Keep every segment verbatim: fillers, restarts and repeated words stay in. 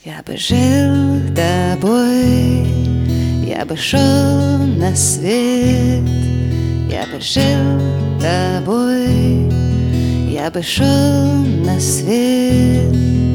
Я бы жил тобой, я бы шел на свет. Я бы жил тобой, я бы шел на свет.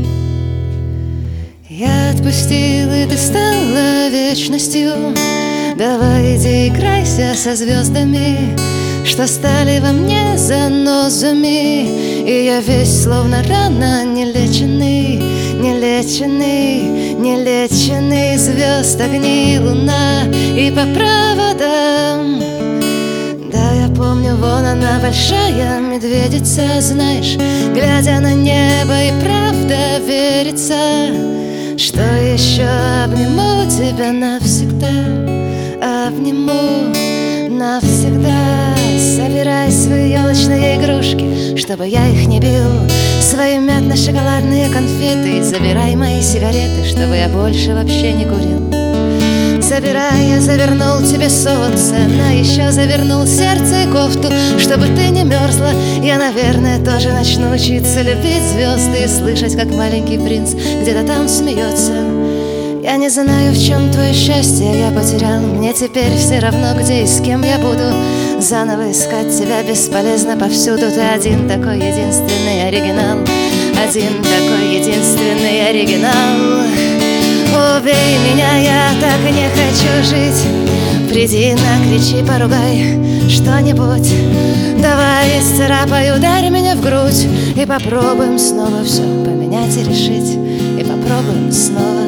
Я отпустил, и ты стала вечностью. Давай иди играйся со звездами, что стали во мне занозами. И я весь словно рано нелеченный, нелеченный, нелеченный. Звезд, огни, луна и по проводам. Да, я помню, вон она, большая медведица. Знаешь, глядя на небо, и правда верится, что еще обниму тебя навсегда, обниму навсегда. Собирай свои елочные игрушки, чтобы я их не бил, свои мятно-шоколадные конфеты. И забирай мои сигареты, чтобы я больше вообще не курил. Забирай, я завернул тебе солнце, но еще завернул сердце и кофту, чтобы ты не мерзла. Я, наверное, тоже начну учиться любить звезды и слышать, как маленький принц где-то там смеется. Я не знаю, в чем твое счастье я потерял. Мне теперь все равно, где и с кем я буду. Заново искать тебя бесполезно повсюду. Ты один такой единственный оригинал, один такой единственный оригинал. Убей меня, я так не хочу жить. Приди, накричи, поругай что-нибудь. Давай исцарапай, ударь меня в грудь. И попробуем снова все поменять и решить. И попробуем снова.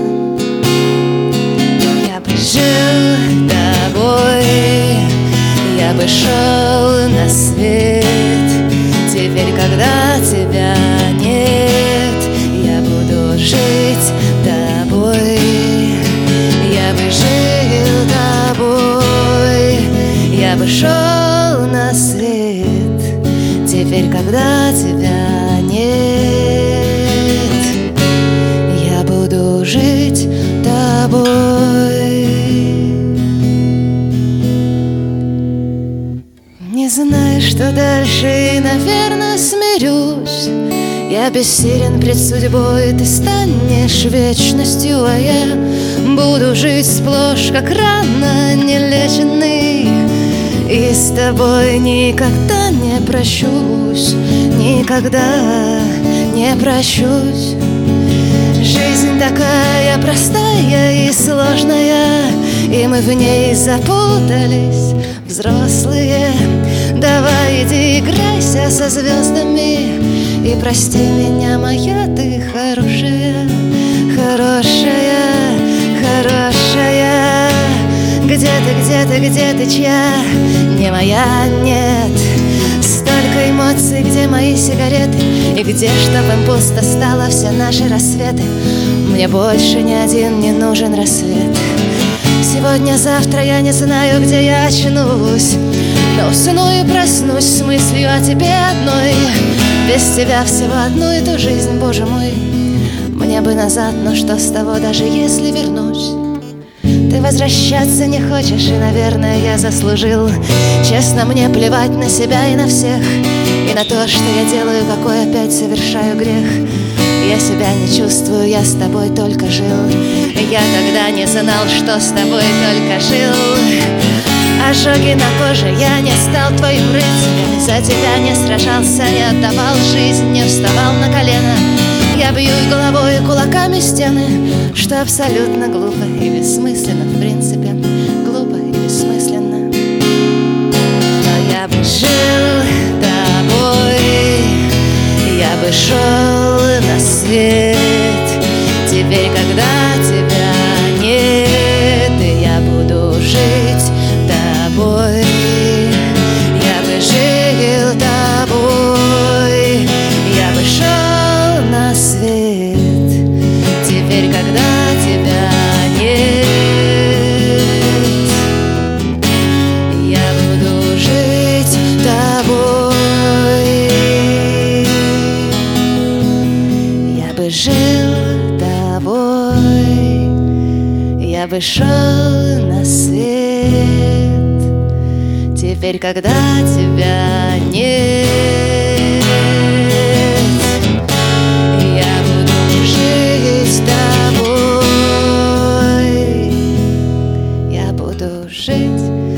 Я бы жил тобой, я бы шел на свет. Теперь, когда тебя нет, я буду жить тобой. Я бы жил тобой, я бы шел на свет. Теперь, когда тебя нет, я буду жить тобой. Не знаю, что дальше, и, наверное, смирюсь. Я бессилен пред судьбой, ты станешь вечностью, а я буду жить сплошь, как рано нелеченный. И с тобой никогда не прощусь, никогда не прощусь. Жизнь такая простая и сложная, и мы в ней запутались, взрослые. Давай иди играйся со звездами и прости меня, моя ты хорошая, хорошая, хорошая. Где ты, где ты, где ты, чья? Не моя, нет. Столько эмоций, где мои сигареты? И где, чтоб им пусто стало все наши рассветы? Мне больше ни один не нужен рассвет. Сегодня-завтра я не знаю, где я очнусь, но усну и проснусь с мыслью о тебе одной. Без тебя всего одну и ту жизнь, боже мой. Мне бы назад, но что с того, даже если вернусь? Ты возвращаться не хочешь, и, наверное, я заслужил. Честно, мне плевать на себя и на всех, и на то, что я делаю, какой опять совершаю грех. Я себя не чувствую, я с тобой только жил. Я тогда не знал, что с тобой только жил. Ожоги на коже, я не стал твоим рыцарем. За тебя не сражался, не отдавал жизнь, не вставал на колено. Я бью головой и кулаками стены, что абсолютно глупо и бессмысленно, в принципе, глупо и бессмысленно. Но я бы жил тобой, я бы шел на свет. Теперь, когда тебя нет, я буду жить тобой. Я бы жил тобой, я бы шел на свет. Теперь, когда тебя нет, я буду жить тобой. Я бы жил тобой, я бы шел на свет. Теперь, когда тебя нет, я буду жить с тобой. буду жить